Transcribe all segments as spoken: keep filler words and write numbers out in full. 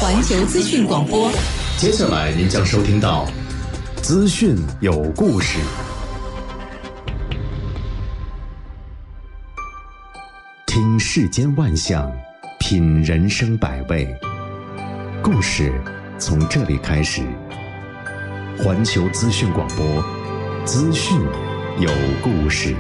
环球资讯广播。 接下来您将收听到资讯有故事。听世间万象，品人生百味，故事从这里开始。环球资讯广播，资讯有故事。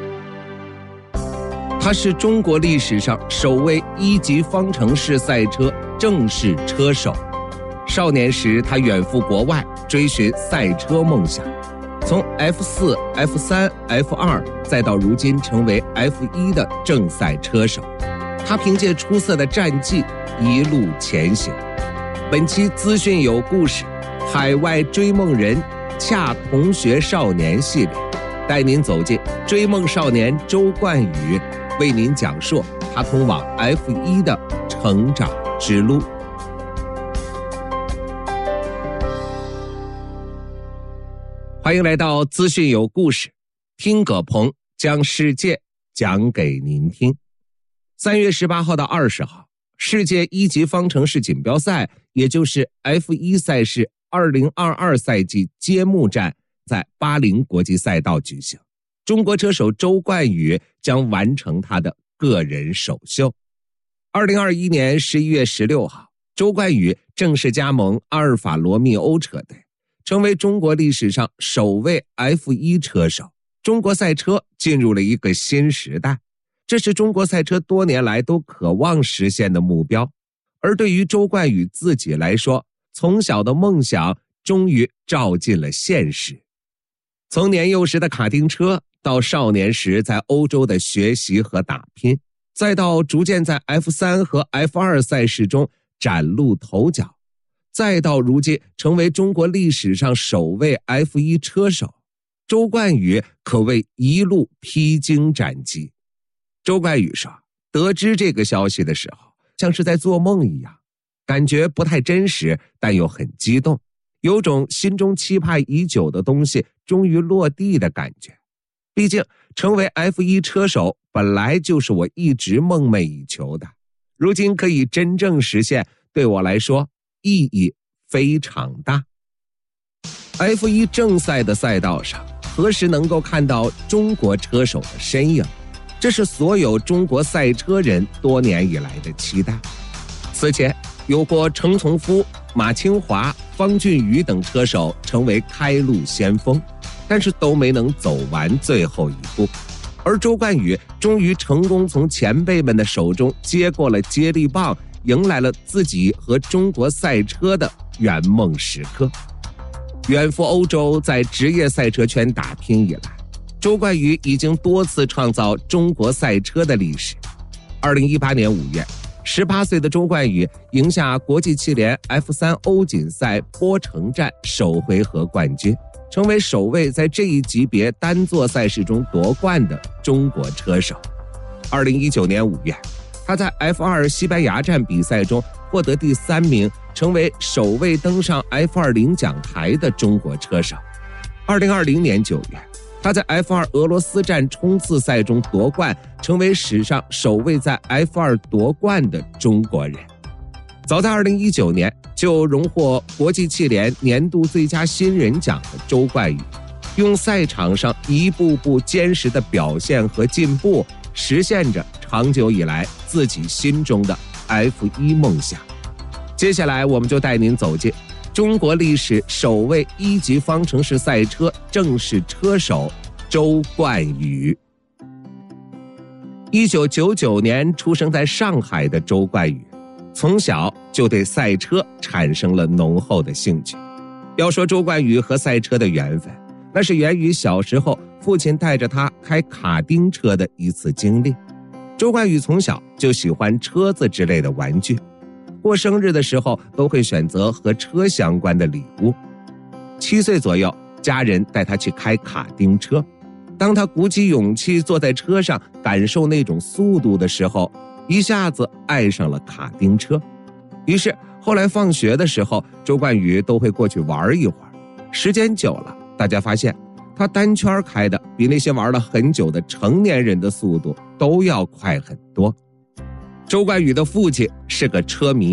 他是中国历史上首位一级方程式赛车正式车手。少年时，他远赴国外追寻赛车梦想，从 F 四、F 三、F 二 再到如今成为 F 一 的正赛车手。他凭借出色的战绩一路前行。本期资讯有故事，海外追梦人恰同学少年系列，带您走进追梦少年周冠宇，为您讲述他通往 F 一 的成长之路。欢迎来到资讯有故事，听葛鹏将世界讲给您听。三月十八号到二十号，世界一级方程式锦标赛，也就是 F 一 赛事二零二二赛季揭幕战在巴林国际赛道举行。中国车手周冠宇将完成他的个人首秀。二零二一年十一月十六号，周冠宇正式加盟阿尔法罗密欧车队，成为中国历史上首位 F 一 车手。中国赛车进入了一个新时代，这是中国赛车多年来都渴望实现的目标。而对于周冠宇自己来说，从小的梦想终于照进了现实。从年幼时的卡丁车，到少年时在欧洲的学习和打拼，再到逐渐在 F 三 和 F 二 赛事中崭露头角，再到如今成为中国历史上首位 F 一 车手，周冠宇可谓一路披荆斩棘。周冠宇说，得知这个消息的时候，像是在做梦一样，感觉不太真实，但又很激动，有种心中期盼已久的东西终于落地的感觉。毕竟成为 F 一 车手本来就是我一直梦寐以求的，如今可以真正实现，对我来说意义非常大。 F 一 正赛的赛道上，何时能够看到中国车手的身影，这是所有中国赛车人多年以来的期待。此前有过程从夫、马清华、方俊宇等车手成为开路先锋，但是都没能走完最后一步。而周冠宇终于成功从前辈们的手中接过了接力棒，迎来了自己和中国赛车的圆梦时刻。远赴欧洲，在职业赛车圈打拼以来，周冠宇已经多次创造中国赛车的历史。二零一八年五月，十八岁的周冠宇赢下国际汽联 F 三 欧锦赛波城站首回合冠军，成为首位在这一级别单座赛事中夺冠的中国车手。二零一九年五月，他在 F 二 西班牙站比赛中获得第三名，成为首位登上 F 二 领奖台的中国车手。二零二零年九月，他在 F 二 俄罗斯站冲刺赛中夺冠，成为史上首位在 F 二 夺冠的中国人。早在二零一九年就荣获国际汽联年度最佳新人奖的周冠宇，用赛场上一步步坚实的表现和进步，实现着长久以来自己心中的 F 一 梦想。接下来我们就带您走进中国历史首位一级方程式赛车正式车手周冠宇。一九九九年出生在上海的周冠宇，从小就对赛车产生了浓厚的兴趣。要说周冠宇和赛车的缘分，那是源于小时候父亲带着他开卡丁车的一次经历。周冠宇从小就喜欢车子之类的玩具，过生日的时候都会选择和车相关的礼物。七岁左右，家人带他去开卡丁车，当他鼓起勇气坐在车上感受那种速度的时候，一下子爱上了卡丁车。于是后来放学的时候，周冠宇都会过去玩一会儿。时间久了，大家发现他单圈开的比那些玩了很久的成年人的速度都要快很多。周冠宇的父亲是个车迷，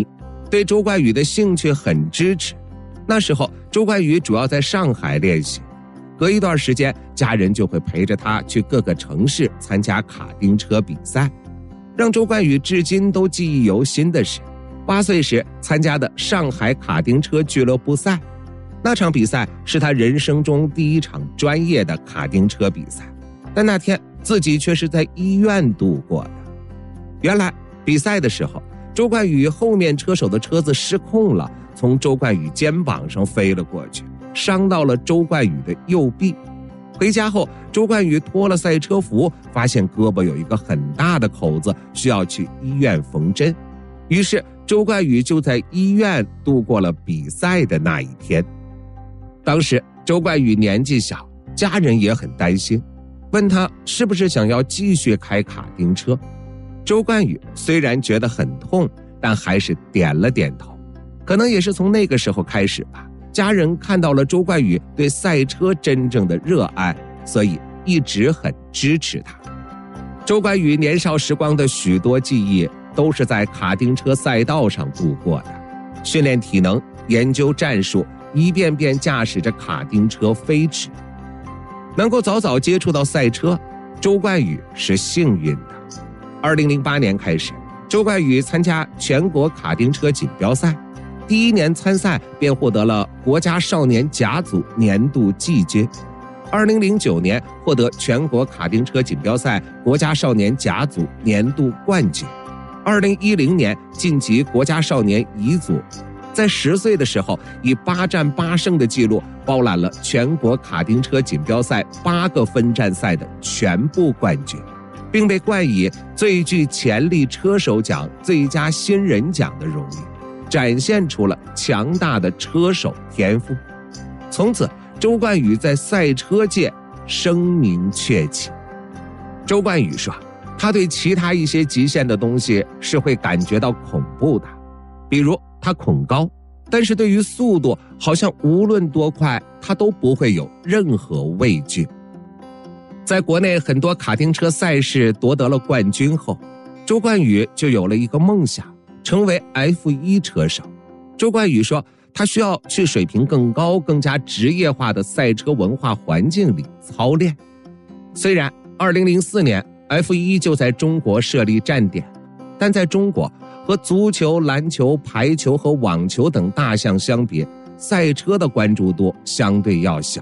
对周冠宇的兴趣很支持。那时候周冠宇主要在上海练习，隔一段时间家人就会陪着他去各个城市参加卡丁车比赛。让周冠宇至今都记忆犹新的是，八岁时参加的上海卡丁车俱乐部赛，那场比赛是他人生中第一场专业的卡丁车比赛，但那天自己却是在医院度过的。原来比赛的时候，周冠宇后面车手的车子失控了，从周冠宇肩膀上飞了过去，伤到了周冠宇的右臂。回家后，周冠宇脱了赛车服，发现胳膊有一个很大的口子，需要去医院缝针。于是周冠宇就在医院度过了比赛的那一天。当时周冠宇年纪小，家人也很担心，问他是不是想要继续开卡丁车。周冠宇虽然觉得很痛，但还是点了点头。可能也是从那个时候开始吧，家人看到了周冠宇对赛车真正的热爱，所以一直很支持他。周冠宇年少时光的许多记忆都是在卡丁车赛道上度过的，训练体能，研究战术，一遍遍驾驶着卡丁车飞驰。能够早早接触到赛车，周冠宇是幸运的。二零零八年开始，周冠宇参加全国卡丁车锦标赛，第一年参赛便获得了国家少年甲组年度季军。二零零九年获得全国卡丁车锦标赛国家少年甲组年度冠军。二零一零年晋级国家少年乙组，在十岁的时候以八战八胜的纪录包揽了全国卡丁车锦标赛八个分站赛的全部冠军，并被冠以最具潜力车手奖、最佳新人奖的荣誉，展现出了强大的车手天赋。从此周冠宇在赛车界声名鹊起。周冠宇说，他对其他一些极限的东西是会感觉到恐怖的，比如他恐高，但是对于速度好像无论多快他都不会有任何畏惧。在国内很多卡丁车赛事夺得了冠军后，周冠宇就有了一个梦想，成为 F 一 车手。周冠宇说，他需要去水平更高、更加职业化的赛车文化环境里操练。虽然二零零四年 F 一 就在中国设立站点，但在中国和足球、篮球、排球和网球等大项相比，赛车的关注度相对要小，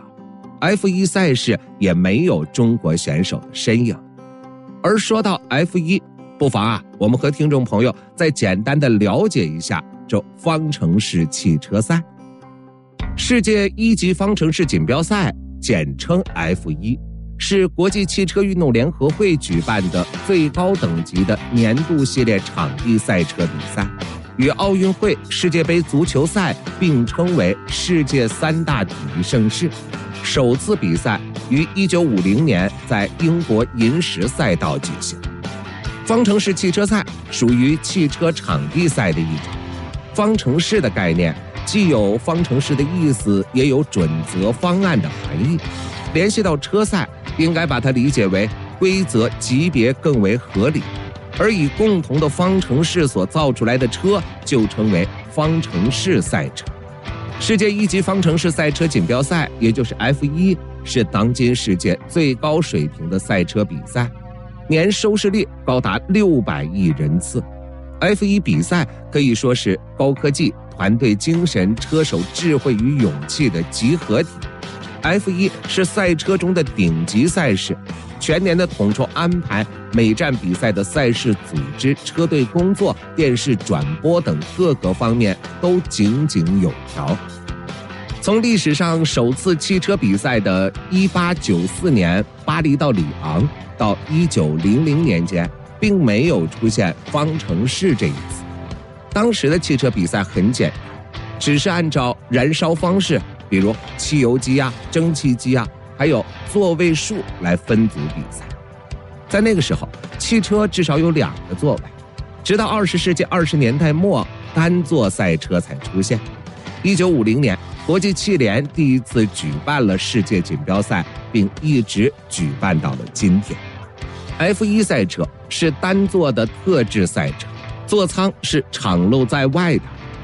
F 一 赛事也没有中国选手的身影。而说到 F 一， 不妨啊，我们和听众朋友再简单的了解一下这方程式汽车赛。世界一级方程式锦标赛简称 F 一， 是国际汽车运动联合会举办的最高等级的年度系列场地赛车比赛，与奥运会、世界杯足球赛并称为世界三大体育盛事。首次比赛于一九五零年在英国银石赛道举行。方程式汽车赛属于汽车场地赛的一种。方程式的概念既有方程式的意思，也有准则方案的含义。联系到车赛，应该把它理解为规则级别更为合理，而以共同的方程式所造出来的车就称为方程式赛车。世界一级方程式赛车锦标赛，也就是 F 一， 是当今世界最高水平的赛车比赛，年收视率高达六百亿人次。F 一 比赛可以说是高科技、团队精神、车手智慧与勇气的集合体。F 一 是赛车中的顶级赛事，全年的统筹安排、每站比赛的赛事组织、车队工作、电视转播等各个方面都井井有条。从历史上首次汽车比赛的一八九四年巴黎到里昂到一九零零年间，并没有出现方程式这一词。当时的汽车比赛很简单，只是按照燃烧方式，比如汽油机啊、蒸汽机啊，还有座位数来分组比赛。在那个时候，汽车至少有两个座位，直到二十世纪二十年代末，单座赛车才出现。一九五零年，国际汽联第一次举办了世界锦标赛，并一直举办到了今天。F 一 赛车是单座的特制赛车，座舱是敞露在外的，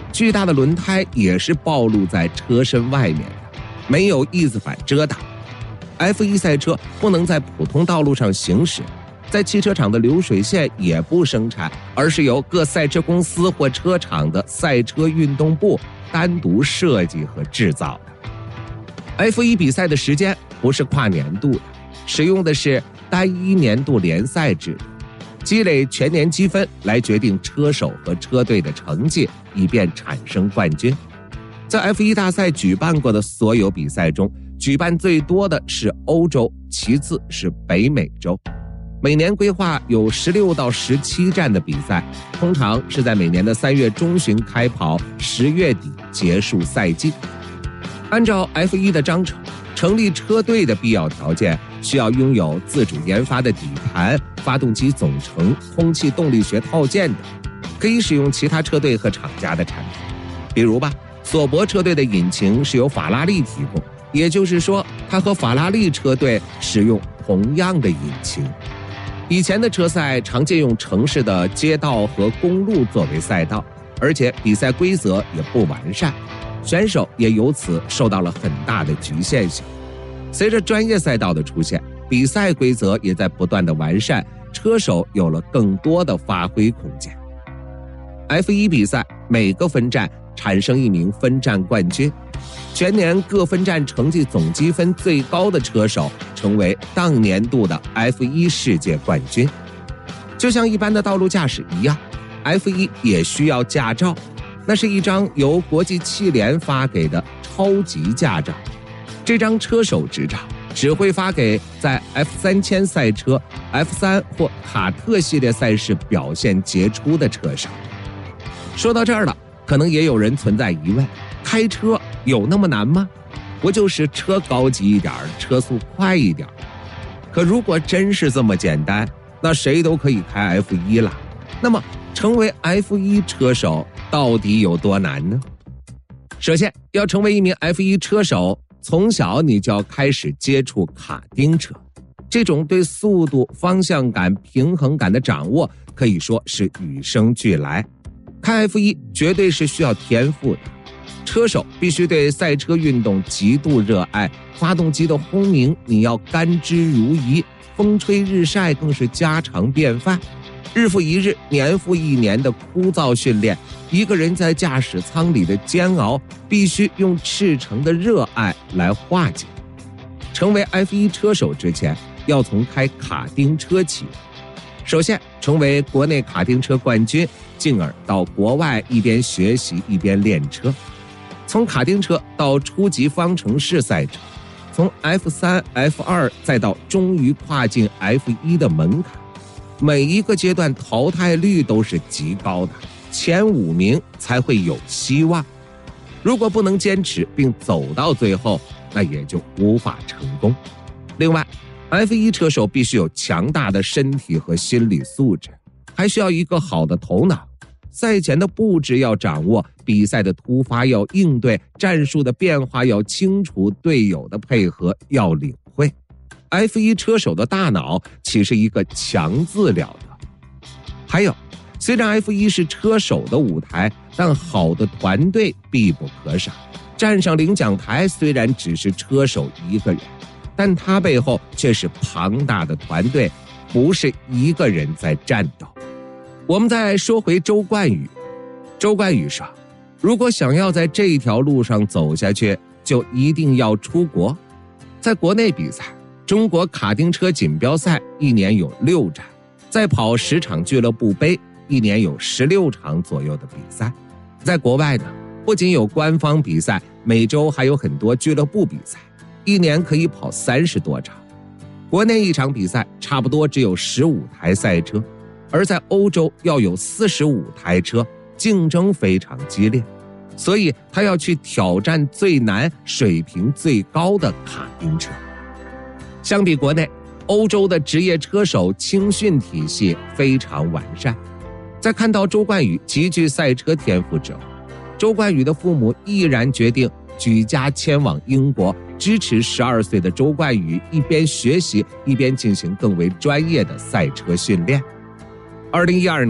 巨大的轮胎也是暴露在车身外面的，没有翼子板遮挡。F 一 赛车不能在普通道路上行驶，在汽车厂的流水线也不生产，而是由各赛车公司或车厂的赛车运动部单独设计和制造的。F 一 比赛的时间不是跨年度的，使用的是单一年度联赛制度，积累全年积分来决定车手和车队的成绩，以便产生冠军。在 F 一 大赛举办过的所有比赛中，举办最多的是欧洲，其次是北美洲。每年规划有十六到十七站的比赛，通常是在每年的三月中旬开跑，十月底结束赛季。按照 F 一 的章程，成立车队的必要条件需要拥有自主研发的底盘、发动机总成、空气动力学套件等，可以使用其他车队和厂家的产品。比如吧，索伯车队的引擎是由法拉利提供，也就是说，它和法拉利车队使用同样的引擎。以前的车赛常见用城市的街道和公路作为赛道，而且比赛规则也不完善，选手也由此受到了很大的局限性。随着专业赛道的出现，比赛规则也在不断的完善，车手有了更多的发挥空间。F 一 比赛每个分站产生一名分站冠军，全年各分站成绩总积分最高的车手成为当年度的 F 一 世界冠军。就像一般的道路驾驶一样， F 一 也需要驾照，那是一张由国际汽联发给的超级驾照。这张车手执照只会发给在 F 三千 赛车、F 三 或卡特系列赛事表现杰出的车手。说到这儿了，可能也有人存在疑问，开车有那么难吗？不就是车高级一点，车速快一点？可如果真是这么简单，那谁都可以开 F 一 了。那么成为 F 一 车手到底有多难呢？首先，要成为一名 F 一 车手，从小你就要开始接触卡丁车。这种对速度、方向感、平衡感的掌握可以说是与生俱来。开 F 一 绝对是需要天赋的，车手必须对赛车运动极度热爱，发动机的轰鸣你要甘之如饴，风吹日晒更是家常便饭。日复一日，年复一年的枯燥训练，一个人在驾驶舱里的煎熬，必须用赤诚的热爱来化解。成为 F 一 车手之前，要从开卡丁车起。首先，成为国内卡丁车冠军，进而到国外一边学习一边练车。从卡丁车到初级方程式赛车，从 F 三、F 二 再到终于跨进 F 一 的门槛，每一个阶段淘汰率都是极高的，前五名才会有希望。如果不能坚持并走到最后，那也就无法成功。另外， F 一 车手必须有强大的身体和心理素质，还需要一个好的头脑。赛前的布置要掌握，比赛的突发要应对，战术的变化要清楚，队友的配合要领会。F 一 车手的大脑岂是一个强字了得？还有，虽然 F 一 是车手的舞台，但好的团队必不可少。站上领奖台虽然只是车手一个人，但他背后却是庞大的团队，不是一个人在战斗。我们再说回周冠宇，周冠宇说，如果想要在这条路上走下去，就一定要出国。在国内比赛，中国卡丁车锦标赛一年有六站，再跑十场俱乐部杯，一年有十六场左右的比赛。在国外呢，不仅有官方比赛，每周还有很多俱乐部比赛，一年可以跑三十多场。国内一场比赛差不多只有十五台赛车，而在欧洲要有四十五台车，竞争非常激烈，所以他要去挑战最难、水平最高的卡丁车。相比国内，欧洲的职业车手青训体系非常完善。在看到周冠宇极具赛车天赋之后，周冠宇的父母毅然决定举家迁往英国，支持十二岁的周冠宇一边学习一边进行更为专业的赛车训练。二零一二年，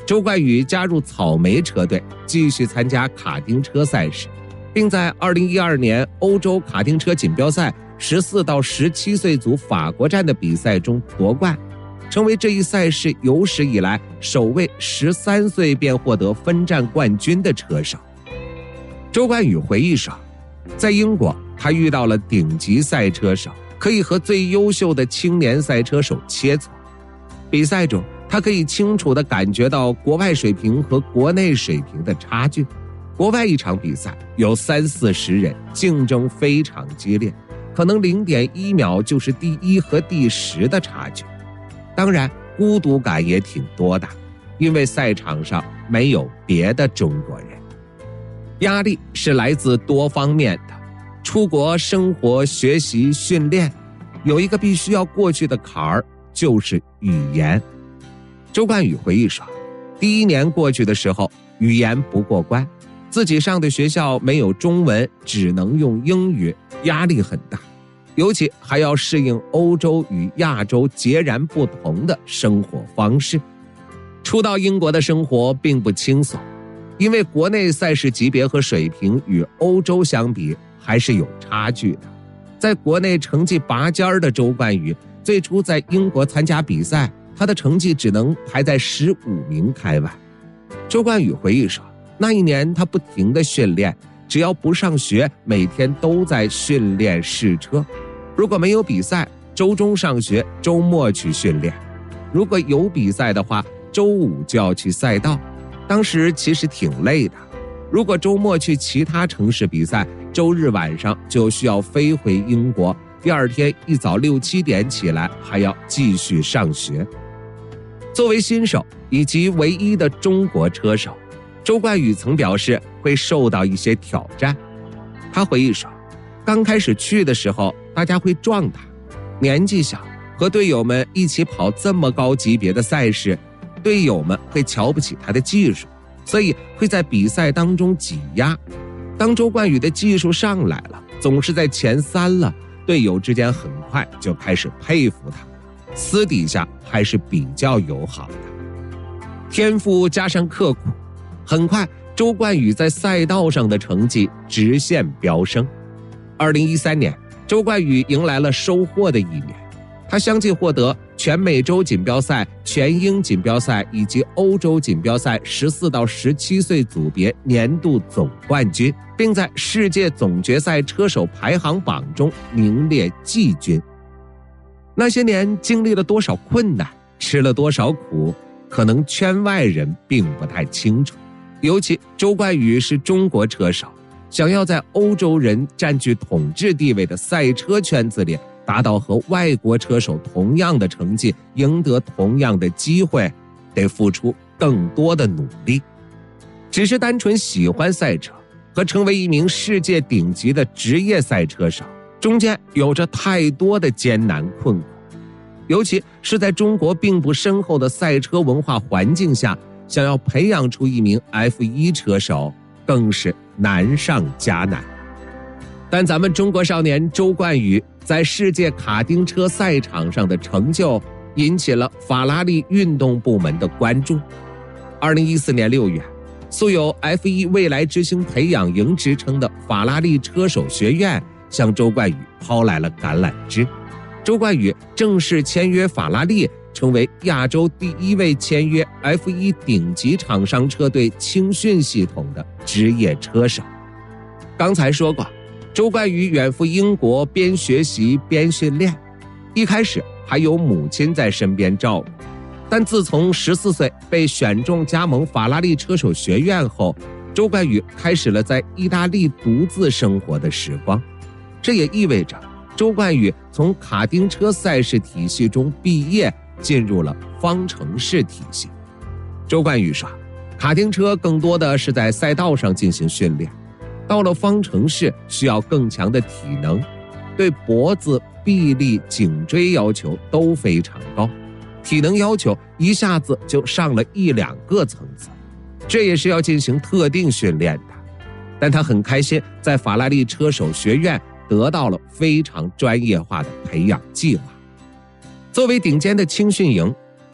周冠宇加入草莓车队，继续参加卡丁车赛事，并在二零一二年欧洲卡丁车锦标赛十四到十七岁组法国站的比赛中夺冠，成为这一赛事有史以来首位十三岁便获得分站冠军的车手。周冠宇回忆说，在英国他遇到了顶级赛车手，可以和最优秀的青年赛车手切磋。比赛中他可以清楚地感觉到国外水平和国内水平的差距。国外一场比赛有三四十人，竞争非常激烈，可能 零点一秒就是第一和第十的差距。当然孤独感也挺多的，因为赛场上没有别的中国人。压力是来自多方面的，出国生活、学习、训练，有一个必须要过去的坎儿，就是语言。周冠宇回忆说，第一年过去的时候，语言不过关，自己上的学校没有中文，只能用英语，压力很大，尤其还要适应欧洲与亚洲截然不同的生活方式。初到英国的生活并不轻松，因为国内赛事级别和水平与欧洲相比还是有差距的。在国内成绩拔尖的周冠宇，最初在英国参加比赛，他的成绩只能排在十五名开外。周冠宇回忆说，那一年他不停地训练，只要不上学，每天都在训练试车。如果没有比赛，周中上学，周末去训练。如果有比赛的话，周五就要去赛道。当时其实挺累的，如果周末去其他城市比赛，周日晚上就需要飞回英国，第二天一早六七点起来，还要继续上学。作为新手以及唯一的中国车手，周冠宇曾表示会受到一些挑战。他回忆说，刚开始去的时候，大家会撞他，年纪小，和队友们一起跑这么高级别的赛事，队友们会瞧不起他的技术，所以会在比赛当中挤压。当周冠宇的技术上来了，总是在前三了，队友之间很快就开始佩服他，私底下还是比较友好的。天赋加上刻苦，很快周冠宇在赛道上的成绩直线飙升。二零一三年，周冠宇迎来了收获的一年，他相继获得全美洲锦标赛、全英锦标赛以及欧洲锦标赛十四到十七岁组别年度总冠军，并在世界总决赛车手排行榜中名列季军。那些年经历了多少困难，吃了多少苦，可能圈外人并不太清楚。尤其周冠宇是中国车手，想要在欧洲人占据统治地位的赛车圈子里达到和外国车手同样的成绩，赢得同样的机会，得付出更多的努力。只是单纯喜欢赛车和成为一名世界顶级的职业赛车手，中间有着太多的艰难困苦，尤其是在中国并不深厚的赛车文化环境下，想要培养出一名 F 一 车手更是难上加难。但咱们中国少年周冠宇在世界卡丁车赛场上的成就引起了法拉利运动部门的关注。二零一四年六月，素有 F 一 未来之星培养营之称的法拉利车手学院向周冠宇抛来了橄榄枝。周冠宇正式签约法拉利，成为亚洲第一位签约 F 一 顶级厂商车队青训系统的职业车手。刚才说过，周冠宇远赴英国，边学习边训练，一开始还有母亲在身边照顾，但自从十四岁被选中加盟法拉利车手学院后，周冠宇开始了在意大利独自生活的时光。这也意味着周冠宇从卡丁车赛事体系中毕业，进入了方程式体系。周冠宇说，卡丁车更多的是在赛道上进行训练，到了方程式需要更强的体能，对脖子、臂力、颈椎要求都非常高，体能要求一下子就上了一两个层次，这也是要进行特定训练的。但他很开心在法拉利车手学院得到了非常专业化的培养计划。作为顶尖的青训营，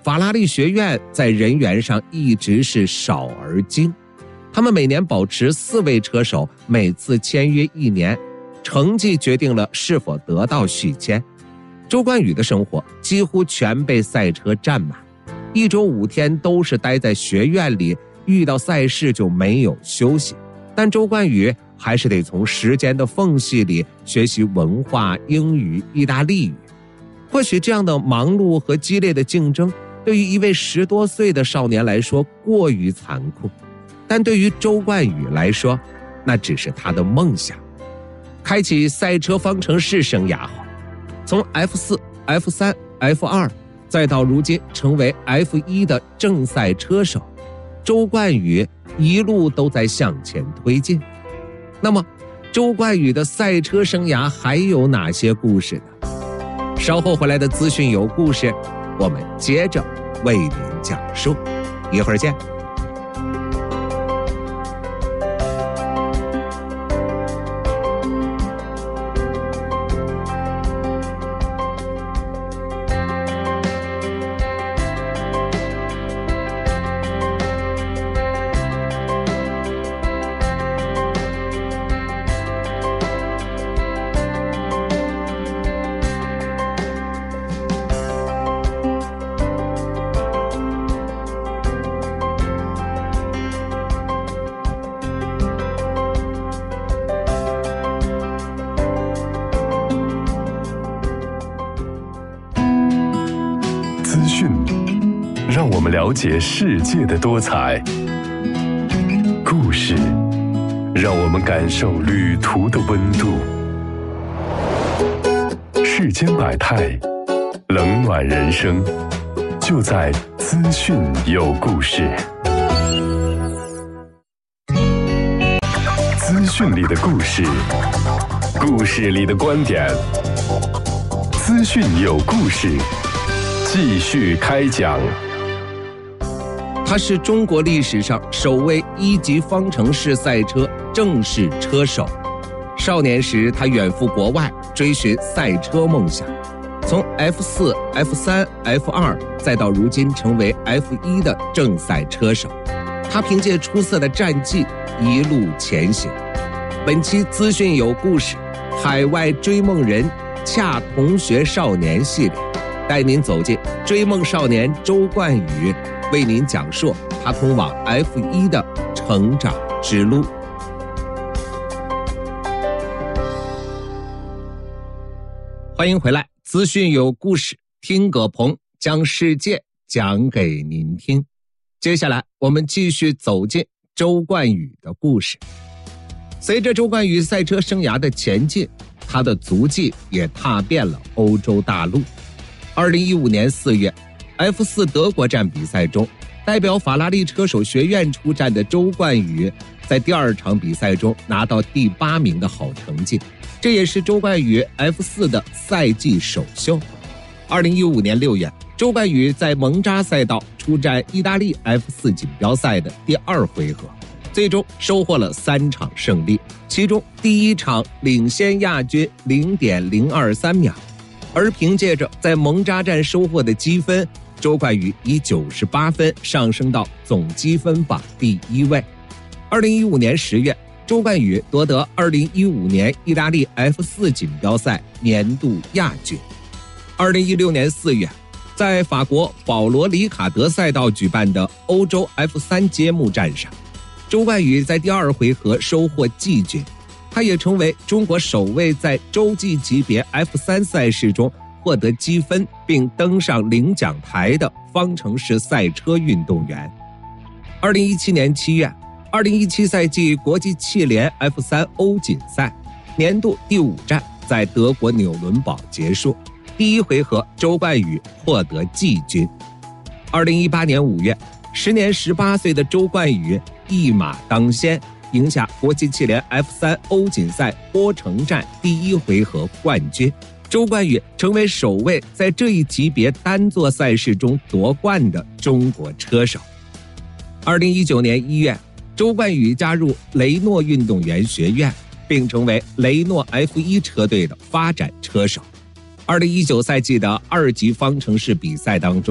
法拉利学院在人员上一直是少而精，他们每年保持四位车手，每次签约一年，成绩决定了是否得到续签。周冠宇的生活几乎全被赛车占满，一周五天都是待在学院里，遇到赛事就没有休息。但周冠宇还是得从时间的缝隙里学习文化、英语、意大利语。或许这样的忙碌和激烈的竞争对于一位十多岁的少年来说过于残酷，但对于周冠宇来说，那只是他的梦想。开启赛车方程式生涯后，从 F 四、F 三、F 二 再到如今成为 F 一 的正赛车手，周冠宇一路都在向前推进。那么周冠宇的赛车生涯还有哪些故事呢？稍后回来的资讯有故事，我们接着为您讲述，一会儿见。 资讯让我们了解世界的多彩，故事让我们感受旅途的温度。世间百态，冷暖人生，就在资讯有故事。资讯里的故事，故事里的观点，资讯有故事，继续开讲。 他是中国历史上首位一级方程式赛车正式车手。少年时，他远赴国外追寻赛车梦想，从 F 四、F 三、F 二 再到如今成为 F 一 的正赛车手。他凭借出色的战绩一路前行。本期资讯有故事，海外追梦人恰同学少年系列，带您走进追梦少年周冠宇，为您讲述他通往 F 一 的成长之路。欢迎回来，资讯有故事，听葛鹏将世界讲给您听。接下来我们继续走进周冠宇的故事。随着周冠宇赛车生涯的前进，他的足迹也踏遍了欧洲大陆。二零一五年四月 F 四 德国站比赛中，代表法拉利车手学院出战的周冠宇在第二场比赛中拿到第八名的好成绩，这也是周冠宇 F 四 的赛季首秀。二零一五年六月，周冠宇在蒙扎赛道出战意大利 F 四 锦标赛的第二回合，最终收获了三场胜利，其中第一场领先亚军 零点零二三秒，而凭借着在蒙扎站收获的积分，周冠宇以九十八分上升到总积分榜第一位。二零一五年十月，周冠宇夺得二零一五年意大利 F 四 锦标赛年度亚军。二零一六年四月，在法国保罗里卡德赛道举办的欧洲 F 三 揭幕战上，周冠宇在第二回合收获季军，他也成为中国首位在洲际级别 F 三 赛事中获得积分并登上领奖台的方程式赛车运动员。二零一七年七月，二零一七赛季国际汽联 F 三 欧锦赛年度第五站在德国纽伦堡结束，第一回合周冠宇获得季军。二零一八年五月，时年十八岁的周冠宇一马当先，赢下国际汽联 F 三 欧锦赛波城站第一回合冠军。周冠宇成为首位在这一级别单座赛事中夺冠的中国车手。二零一九年一月，周冠宇加入雷诺运动员学院，并成为雷诺 F 一 车队的发展车手。二零一九赛季的二级方程式比赛当中，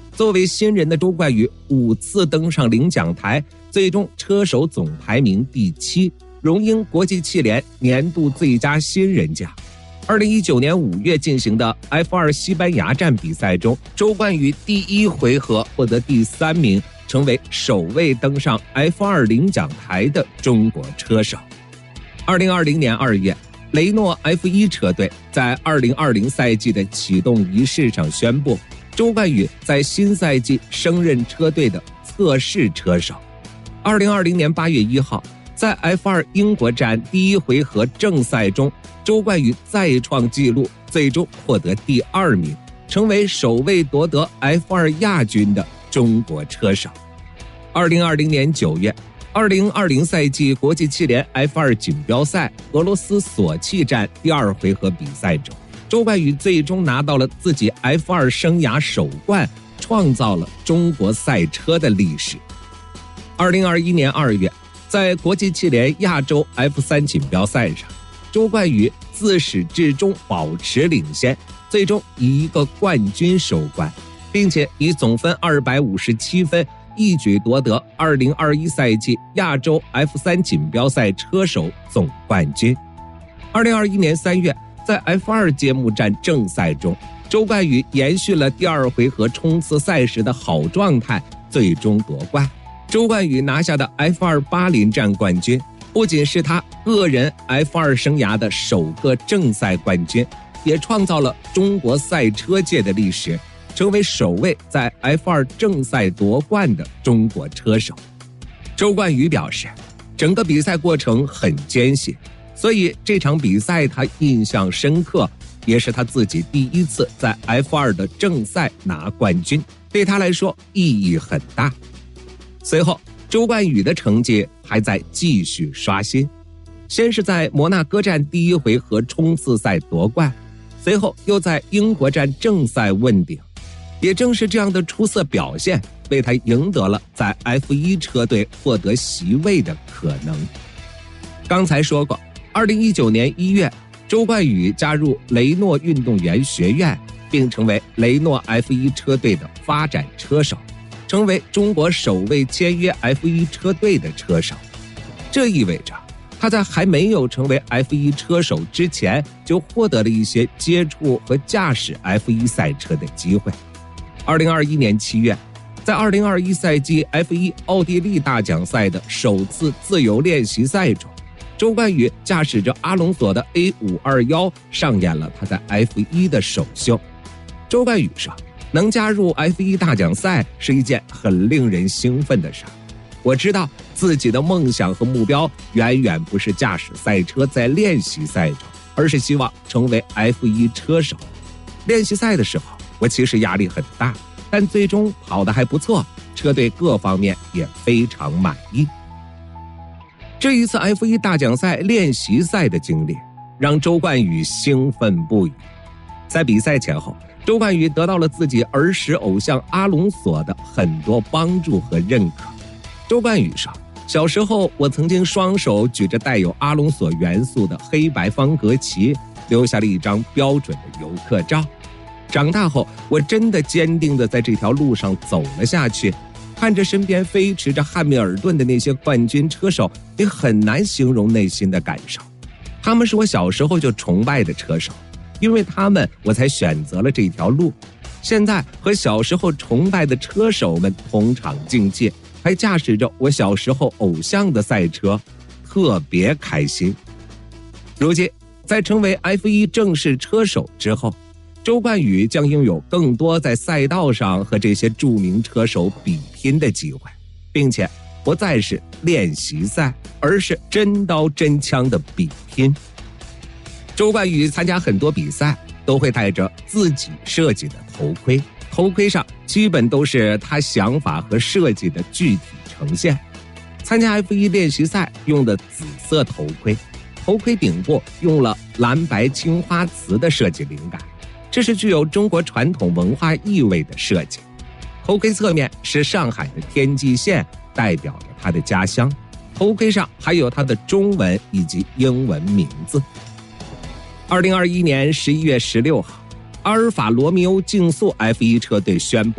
作为新人的周冠宇五次登上领奖台，最终车手总排名第七，荣膺国际汽联年度最佳新人奖。二零一九年五月进行的 F 二 西班牙站比赛中，周冠宇第一回合获得第三名，成为首位登上 F 二 领奖台的中国车手。二零二零年二月，雷诺 F 一 车队在二零二零赛季的启动仪式上宣布，周冠宇在新赛季升任车队的测试车手。二零二零年八月一号，在 F 二 英国站第一回合正赛中，周冠宇再创纪录，最终获得第二名，成为首位夺得 F 二 亚军的中国车手。二零二零年九月，二零二零赛季国际汽联 F 二 锦标赛俄罗斯索契站第二回合比赛中，周冠宇最终拿到了自己 F 二 生涯首冠，创造了中国赛车的历史。二零二一年二月，在国际汽联亚洲 F 三 锦标赛上，周冠宇自始至终保持领先，最终以一个冠军收官，并且以总分二百五十七分一举夺得二零二一赛季亚洲 F 三 锦标赛车手总冠军。二零二一年三月，在 F 二 揭幕战正赛中，周冠宇延续了第二回合冲刺赛时的好状态，最终夺冠。周冠宇拿下的 F 二 巴林站冠军，不仅是他个人 F 二 生涯的首个正赛冠军，也创造了中国赛车界的历史，成为首位在 F 二 正赛夺冠的中国车手。周冠宇表示，整个比赛过程很艰辛，所以这场比赛他印象深刻，也是他自己第一次在 F 二 的正赛拿冠军，对他来说意义很大。随后，周冠宇的成绩还在继续刷新，先是在摩纳哥站第一回合冲刺赛夺冠，随后又在英国站正赛问鼎。也正是这样的出色表现，为他赢得了在 F 一 车队获得席位的可能。刚才说过，二零一九年一月，周冠宇加入雷诺运动员学院，并成为雷诺 F 一 车队的发展车手，成为中国首位签约 F 一 车队的车手。这意味着他在还没有成为 F 一 车手之前，就获得了一些接触和驾驶 F 一 赛车的机会。二零二一年七月，在二零二一赛季 F 一 奥地利大奖赛的首次自由练习赛中，周冠宇驾驶着阿隆索的 A 五二一 上演了他在 F 一 的首秀。周冠宇说，能加入 F 一 大奖赛是一件很令人兴奋的事。我知道自己的梦想和目标远远不是驾驶赛车在练习赛中，而是希望成为 F 一 车手。练习赛的时候，我其实压力很大，但最终跑得还不错，车队各方面也非常满意。这一次 F 一 大奖赛练习赛的经历让周冠宇兴奋不已。在比赛前后，周冠宇得到了自己儿时偶像阿隆索的很多帮助和认可。周冠宇说，小时候我曾经双手举着带有阿隆索元素的黑白方格旗，留下了一张标准的游客照。长大后，我真的坚定地在这条路上走了下去，看着身边飞驰着汉密尔顿的那些冠军车手，也很难形容内心的感受。他们是我小时候就崇拜的车手，因为他们我才选择了这条路。现在和小时候崇拜的车手们同场竞技，还驾驶着我小时候偶像的赛车，特别开心。如今，在成为 F 一 正式车手之后，周冠宇将拥有更多在赛道上和这些著名车手比拼的机会，并且不再是练习赛，而是真刀真枪的比拼。周冠宇参加很多比赛都会戴着自己设计的头盔，头盔上基本都是他想法和设计的具体呈现。参加 F 一 练习赛用的紫色头盔，头盔顶部用了蓝白青花瓷的设计灵感，这是具有中国传统文化意味的设计。头盔侧面是上海的天际线，代表着他的家乡。头盔上还有他的中文以及英文名字。二零二一年十一月十六号，阿尔法罗密欧竞速 F 一 车队宣布，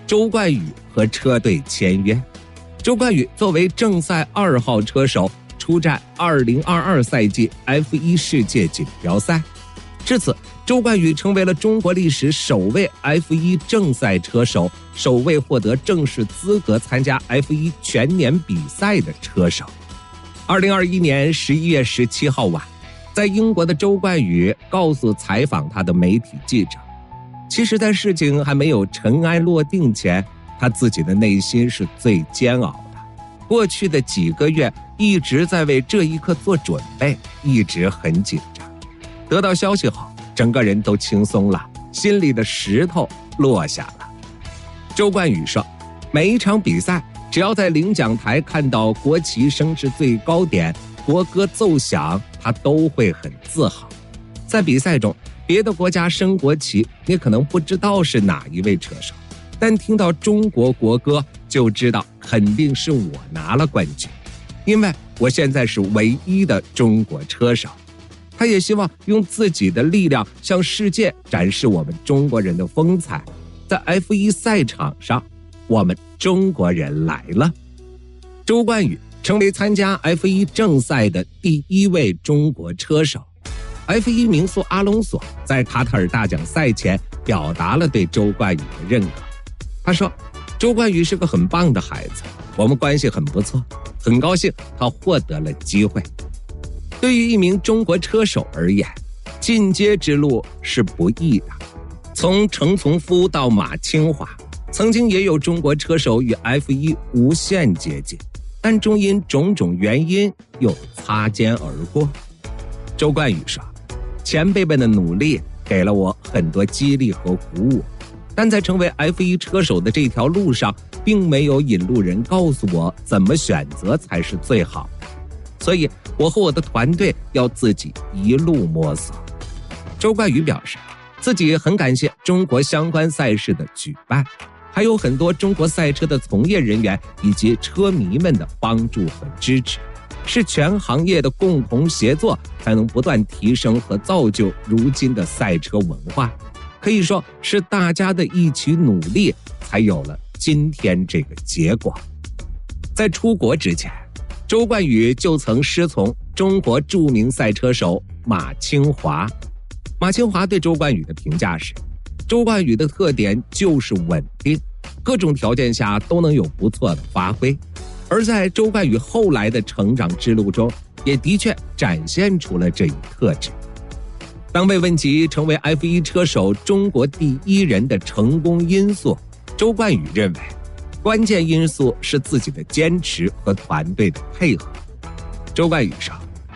周冠宇和车队签约。周冠宇作为正赛二号车手出战二零二二赛季 F 一 世界锦标赛。至此，周冠宇成为了中国历史首位 F 一 正赛车手，首位获得正式资格参加 F 一 全年比赛的车手。二零二一年十一月十七号晚，在英国的周冠宇告诉采访他的媒体记者，其实在事情还没有尘埃落定前，他自己的内心是最煎熬的。过去的几个月一直在为这一刻做准备，一直很紧张。得到消息后，整个人都轻松了，心里的石头落下了。周冠宇说，每一场比赛只要在领奖台看到国旗升至最高点，国歌奏响，他都会很自豪。在比赛中，别的国家升国旗，你可能不知道是哪一位车手，但听到中国国歌就知道肯定是我拿了冠军，因为我现在是唯一的中国车手。他也希望用自己的力量向世界展示我们中国人的风采。在 F 一 赛场上，我们中国人来了。周冠宇成为参加 F 一 正赛的第一位中国车手。F 一 名宿阿隆索在卡塔尔大奖赛前表达了对周冠宇的认可。他说，周冠宇是个很棒的孩子，我们关系很不错，很高兴他获得了机会。对于一名中国车手而言，进阶之路是不易的。从程从夫到马清华，曾经也有中国车手与 F 一 无限接近，但终因种种原因又擦肩而过。周冠宇说，前辈们的努力给了我很多激励和鼓舞，但在成为 F 一 车手的这条路上，并没有引路人告诉我怎么选择才是最好的，所以我和我的团队要自己一路摸索。周冠宇表示，自己很感谢中国相关赛事的举办，还有很多中国赛车的从业人员以及车迷们的帮助和支持，是全行业的共同协作才能不断提升和造就如今的赛车文化，可以说是大家的一起努力才有了今天这个结果。在出国之前，周冠宇就曾师从中国著名赛车手马清华。马清华对周冠宇的评价是，周冠宇的特点就是稳定，各种条件下都能有不错的发挥。而在周冠宇后来的成长之路中，也的确展现出了这一特质。当被问及成为 F 一 车手中国第一人的成功因素，周冠宇认为，关键因素是自己的坚持和团队的配合。周冠宇说，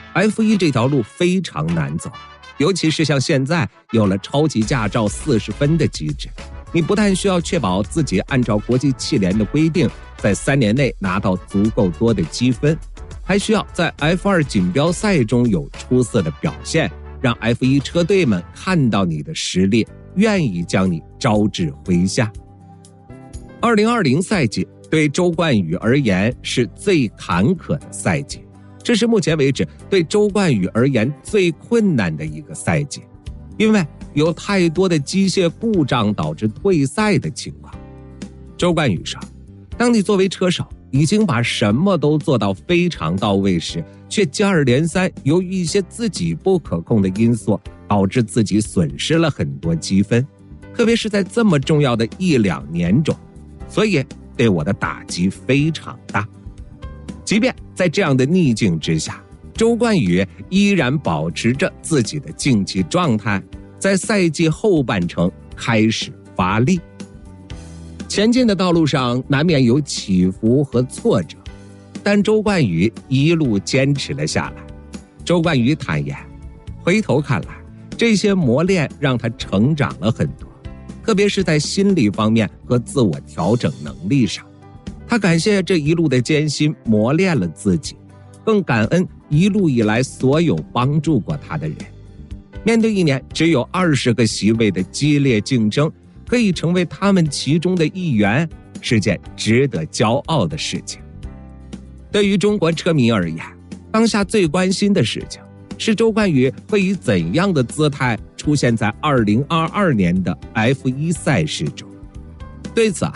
F 一 这条路非常难走，尤其是像现在有了超级驾照四十分的机制，你不但需要确保自己按照国际汽联的规定在三年内拿到足够多的积分，还需要在 F 二 锦标赛中有出色的表现，让 F 一 车队们看到你的实力，愿意将你招至麾下。二零二零赛季对周冠宇而言是最坎坷的赛季，这是目前为止对周冠宇而言最困难的一个赛季，因为有太多的机械故障导致退赛的情况。周冠宇说，当你作为车手已经把什么都做到非常到位时，却接二连三由于一些自己不可控的因素，导致自己损失了很多积分，特别是在这么重要的一两年中，所以对我的打击非常大。即便在这样的逆境之下，周冠宇依然保持着自己的竞技状态，在赛季后半程开始发力。前进的道路上难免有起伏和挫折，但周冠宇一路坚持了下来。周冠宇坦言，回头看来，这些磨练让他成长了很多，特别是在心理方面和自我调整能力上。他感谢这一路的艰辛磨练了自己，更感恩一路以来所有帮助过他的人。面对一年只有二十个席位的激烈竞争，可以成为他们其中的一员，是件值得骄傲的事情。对于中国车迷而言，当下最关心的事情是周冠宇会以怎样的姿态出现在二零二二年的 F 一 赛事中。对此啊，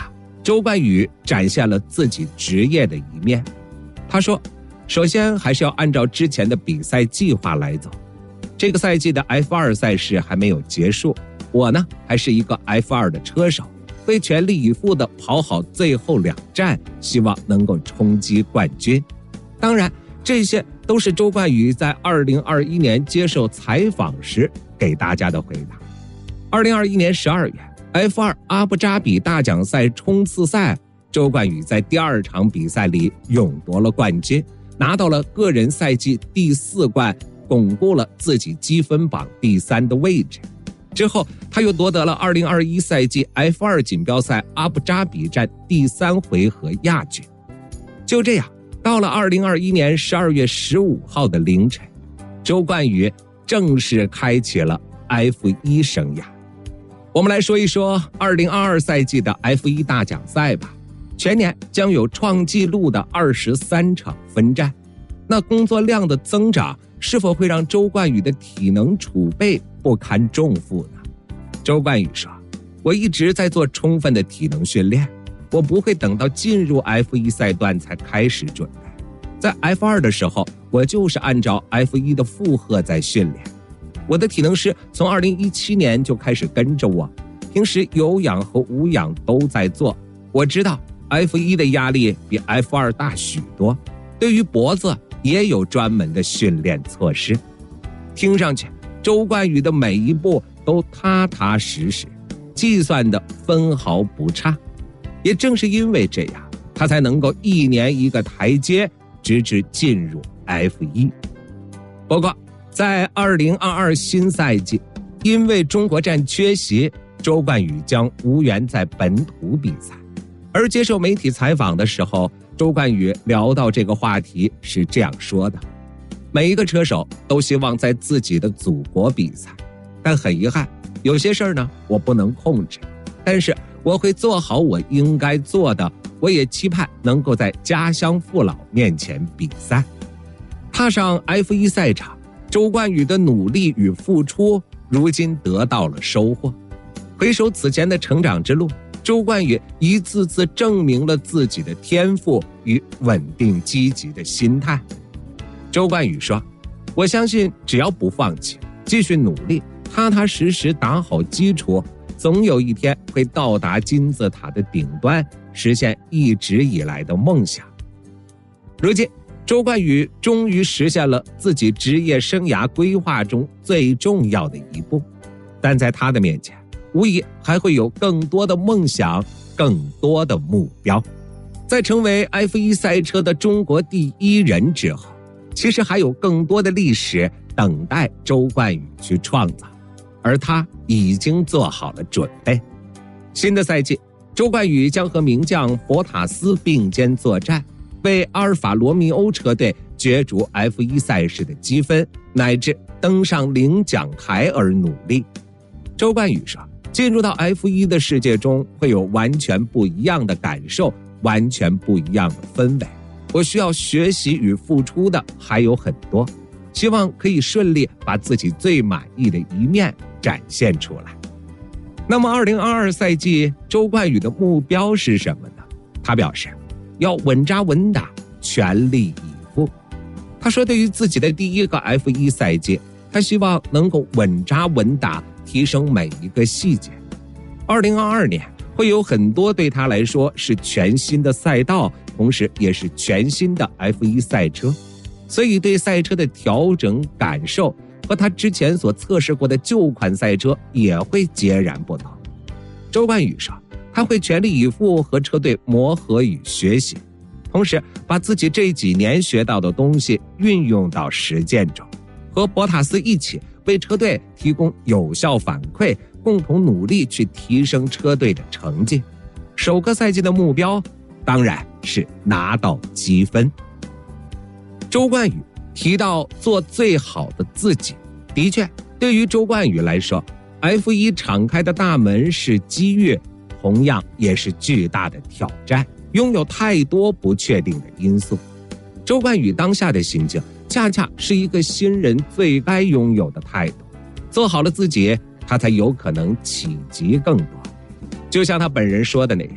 周冠宇展现了自己职业的一面。他说，首先还是要按照之前的比赛计划来走。这个赛季的 F 二 赛事还没有结束，我呢还是一个 F 二 的车手，会全力以赴地跑好最后两站，希望能够冲击冠军。当然，这些都是周冠宇在二零二一年接受采访时给大家的回答。二零二一年十二月 F 二 阿布扎比大奖赛冲刺赛，周冠宇在第二场比赛里勇夺了冠军，拿到了个人赛季第四冠，巩固了自己积分榜第三的位置。之后他又夺得了二零二一赛季 F 二 锦标赛阿布扎比站第三回合亚军。就这样，到了二零二一年十二月十五号的凌晨，周冠宇正式开启了 F 一 生涯。我们来说一说二零二二赛季的 F 一 大奖赛吧。全年将有创纪录的二十三场分站，那工作量的增长是否会让周冠宇的体能储备不堪重负呢？周冠宇说，我一直在做充分的体能训练，我不会等到进入 F 一 赛段才开始准备。在 F 二 的时候，我就是按照 F 一 的负荷在训练。我的体能师从二零一七年就开始跟着我，平时有氧和无氧都在做。我知道 F 一 的压力比 F 二 大许多，对于脖子也有专门的训练措施。听上去，周冠宇的每一步都踏踏实实，计算的分毫不差。也正是因为这样，他才能够一年一个台阶，直至进入 F 一。不过，在二零二二新赛季，因为中国站缺席，周冠宇将无缘在本土比赛。而接受媒体采访的时候，周冠宇聊到这个话题是这样说的：每一个车手都希望在自己的祖国比赛，但很遗憾，有些事儿呢我不能控制，但是我会做好我应该做的，我也期盼能够在家乡父老面前比赛。踏上 F 一 赛场，周冠宇的努力与付出如今得到了收获。回首此前的成长之路，周冠宇一次次证明了自己的天赋与稳定积极的心态。周冠宇说，我相信只要不放弃，继续努力，踏踏实实打好基础，总有一天会到达金字塔的顶端，实现一直以来的梦想。如今，周冠宇终于实现了自己职业生涯规划中最重要的一步，但在他的面前，无疑还会有更多的梦想，更多的目标。在成为 F 一 赛车的中国第一人之后，其实还有更多的历史等待周冠宇去创造，而他已经做好了准备。新的赛季，周冠宇将和名将博塔斯并肩作战，为阿尔法罗密欧车队角逐 F 一 赛事的积分，乃至登上领奖台而努力。周冠宇说，进入到 F 一 的世界中，会有完全不一样的感受，完全不一样的氛围。我需要学习与付出的还有很多，希望可以顺利把自己最满意的一面展现出来。那么二零二二赛季，周冠宇的目标是什么呢？他表示，要稳扎稳打，全力以赴。他说，对于自己的第一个 F 一 赛季，他希望能够稳扎稳打，提升每一个细节。二零二二年会有很多对他来说是全新的赛道，同时也是全新的 F 一 赛车，所以对赛车的调整感受和他之前所测试过的旧款赛车也会截然不同。周冠宇说，他会全力以赴和车队磨合与学习，同时把自己这几年学到的东西运用到实践中，和博塔斯一起为车队提供有效反馈，共同努力去提升车队的成绩。首个赛季的目标当然是拿到积分。周冠宇提到做最好的自己，的确，对于周冠宇来说， F 一 敞开的大门是机遇，同样也是巨大的挑战，拥有太多不确定的因素。周冠宇当下的心境恰恰是一个新人最该拥有的态度，做好了自己，他才有可能企及更多。就像他本人说的那样，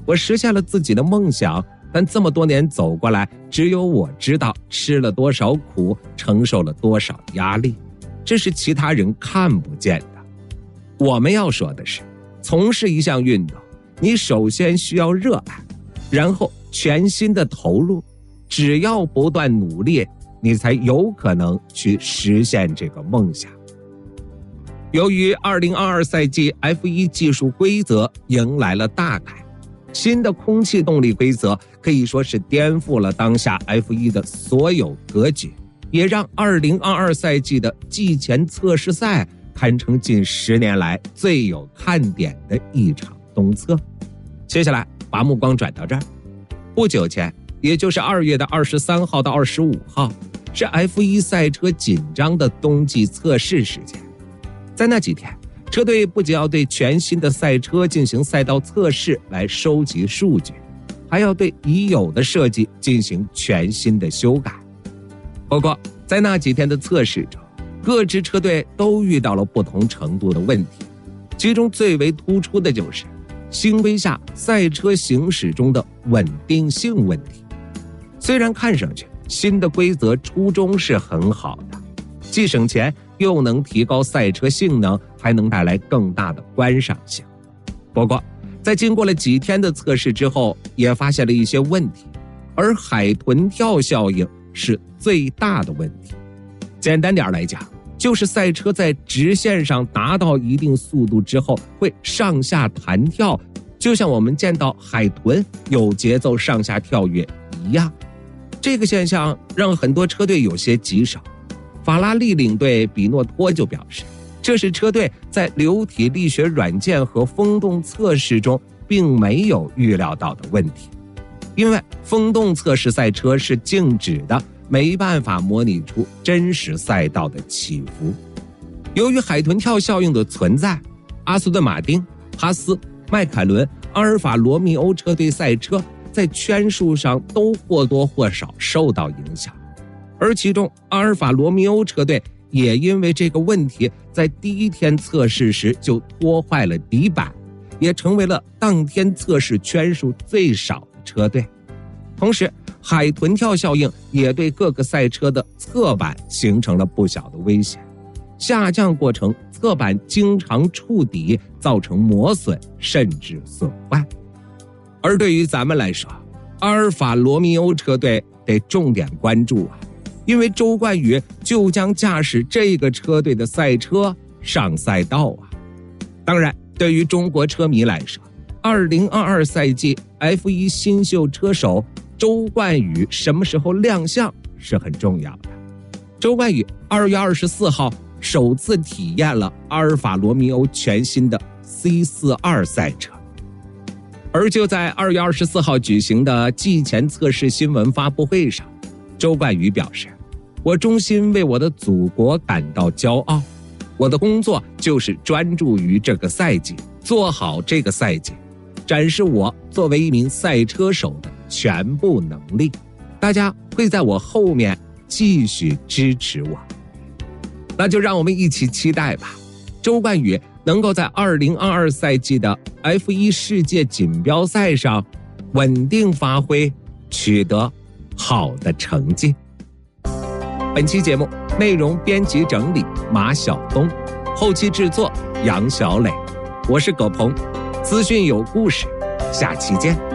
我实现了自己的梦想，但这么多年走过来，只有我知道吃了多少苦，承受了多少压力，这是其他人看不见的。我们要说的是，从事一项运动，你首先需要热爱，然后全心的投入，只要不断努力，你才有可能去实现这个梦想。由于二零二二赛季 F 一 技术规则迎来了大改，新的空气动力规则可以说是颠覆了当下 F 一 的所有格局，也让二零二二赛季的季前测试赛堪称近十年来最有看点的一场东测。接下来把目光转到这儿，不久前，也就是二月的二十三号到二十五号，是 F 一 赛车紧张的冬季测试时间。在那几天，车队不仅要对全新的赛车进行赛道测试来收集数据，还要对已有的设计进行全新的修改。不过在那几天的测试中，各支车队都遇到了不同程度的问题，其中最为突出的就是新规下赛车行驶中的稳定性问题。虽然看上去新的规则初衷是很好的，既省钱又能提高赛车性能，还能带来更大的观赏性。不过在经过了几天的测试之后，也发现了一些问题，而海豚跳效应是最大的问题。简单点来讲，就是赛车在直线上达到一定速度之后会上下弹跳，就像我们见到海豚有节奏上下跳跃一样。这个现象让很多车队有些棘手。法拉利领队比诺托就表示，这是车队在流体力学软件和风洞测试中并没有预料到的问题。因为风洞测试赛车是静止的，没办法模拟出真实赛道的起伏。由于海豚跳效应的存在，阿斯顿马丁、哈斯、迈凯伦、阿尔法罗密欧车队赛车在圈数上都或多或少受到影响，而其中阿尔法罗密欧车队也因为这个问题，在第一天测试时就拖坏了底板，也成为了当天测试圈数最少的车队。同时海豚跳效应也对各个赛车的侧板形成了不小的危险，下降过程侧板经常触底，造成磨损甚至损坏。而对于咱们来说，阿尔法罗密欧车队得重点关注啊，因为周冠宇就将驾驶这个车队的赛车上赛道啊。当然，对于中国车迷来说，二零二二赛季 F 一 新秀车手周冠宇什么时候亮相是很重要的。周冠宇二月二十四号首次体验了阿尔法罗密欧全新的 C 四十二 赛车。而就在二月二十四号举行的季前测试新闻发布会上，周冠宇表示，我衷心为我的祖国感到骄傲，我的工作就是专注于这个赛季，做好这个赛季，展示我作为一名赛车手的全部能力，大家会在我后面继续支持我。那就让我们一起期待吧，周冠宇能够在二零二二赛季的 F 一 世界锦标赛上稳定发挥，取得好的成绩。本期节目内容编辑整理马晓东，后期制作杨小磊，我是葛鹏，资讯有故事，下期见。